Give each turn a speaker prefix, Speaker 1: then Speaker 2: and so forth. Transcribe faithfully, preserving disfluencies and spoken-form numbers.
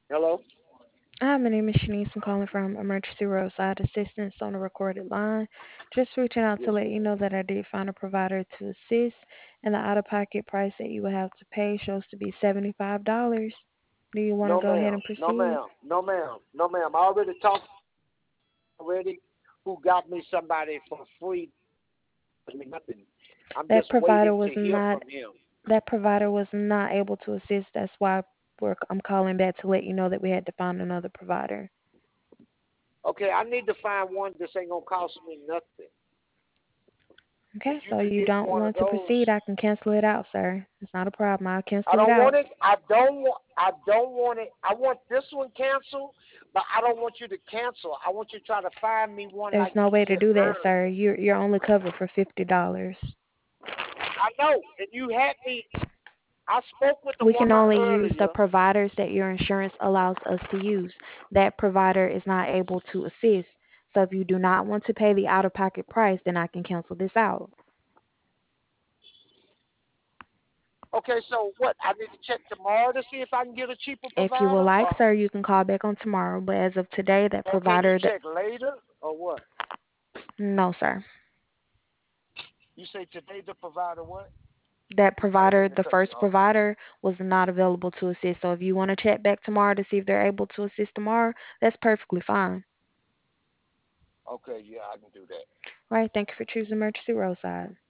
Speaker 1: Hello?
Speaker 2: Hi, my name is Shanice. I'm calling from Emergency Roadside Assistance on a recorded line. Just reaching out to
Speaker 1: Yes,
Speaker 2: let
Speaker 1: ma'am.
Speaker 2: you know that I did find a provider to assist, and the out-of-pocket price that you will have to pay shows to be seventy-five dollars. Do you want to
Speaker 1: No,
Speaker 2: go ahead
Speaker 1: ma'am.
Speaker 2: and
Speaker 1: No,
Speaker 2: proceed?
Speaker 1: ma'am. No, ma'am. No, ma'am. I already talked already who got me somebody for free. I mean, nothing. I'm
Speaker 2: That
Speaker 1: just
Speaker 2: provider
Speaker 1: waiting
Speaker 2: was
Speaker 1: to hear
Speaker 2: not
Speaker 1: from him.
Speaker 2: that provider was not able to assist. That's why we're, I'm calling back to let you know that we had to find another provider.
Speaker 1: Okay, I need to find one this ain't going to cost me nothing. If
Speaker 2: Okay,
Speaker 1: you
Speaker 2: so
Speaker 1: could
Speaker 2: you
Speaker 1: get
Speaker 2: don't
Speaker 1: one of
Speaker 2: want to
Speaker 1: those,
Speaker 2: proceed, I can cancel it out, sir. It's not a problem. I'll
Speaker 1: I
Speaker 2: cancel it
Speaker 1: don't want
Speaker 2: out.
Speaker 1: it. I don't want. I don't want it. I want this one canceled, but I don't want you to cancel. I want you to try to find me one
Speaker 2: There's
Speaker 1: like
Speaker 2: no
Speaker 1: you
Speaker 2: way to
Speaker 1: said
Speaker 2: do that,
Speaker 1: earlier.
Speaker 2: sir. You're you're only covered for fifty dollars.
Speaker 1: I know, and you had me. I spoke with the
Speaker 2: We can
Speaker 1: woman
Speaker 2: only use the
Speaker 1: earlier.
Speaker 2: providers that your insurance allows us to use. That provider is not able to assist. So if you do not want to pay the out of pocket price, then I can cancel this out.
Speaker 1: Okay, so what? I need to check tomorrow to see if I can get a cheaper
Speaker 2: If you would
Speaker 1: provider.
Speaker 2: like,
Speaker 1: Or
Speaker 2: sir, you can call back on tomorrow. But as of today, that
Speaker 1: or can you
Speaker 2: provider that
Speaker 1: check later or what?
Speaker 2: no, sir.
Speaker 1: You say today the provider what?
Speaker 2: That
Speaker 1: I'm sorry, I didn't
Speaker 2: provider,
Speaker 1: mean to
Speaker 2: the
Speaker 1: cut you
Speaker 2: first
Speaker 1: off.
Speaker 2: provider, was not available to assist. So if you want to check back tomorrow to see if they're able to assist tomorrow, that's perfectly fine.
Speaker 1: Okay, yeah, I can do that.
Speaker 2: All right, thank you for choosing Emergency Roadside.